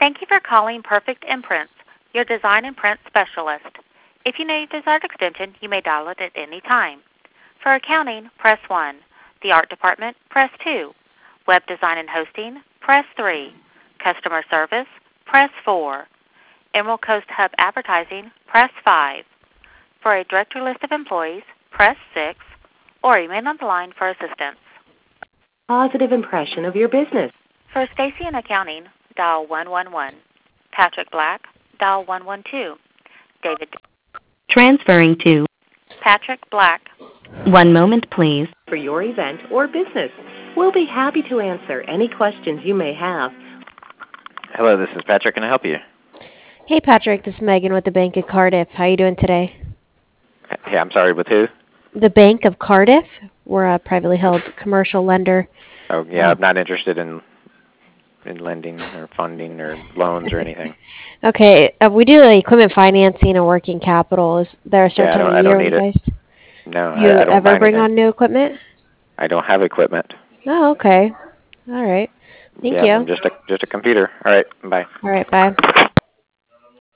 Thank you for calling Perfect Imprints, your design and print specialist. If you know your desired extension, you may dial it at any time. For accounting, press 1. The art department, press 2. Web design and hosting, press 3. Customer service, press 4. Emerald Coast Hub advertising, press 5. For a directory list of employees, press 6. Or remain on the line for assistance. Positive impression of your business. For Stacy in accounting, dial 111. Patrick Black, dial 112. David Transferring to. Patrick Black. 1 moment, please. For your event or business, we'll be happy to answer any questions you may have. Hello, this is Patrick. Can I help you? Hey, Patrick. This is Megan with the Bank of Cardiff. How are you doing today? Hey, I'm sorry, with who? The Bank of Cardiff. We're a privately held commercial lender. Oh, yeah, I'm not interested in lending or funding or loans or anything. Okay, we do equipment financing and working capital. Is there a certain time of year you guys? No, You I don't ever buy bring anything. on new equipment? I don't have equipment. Oh, okay. All right. Thank you. I'm just a computer. All right, bye. All right, bye.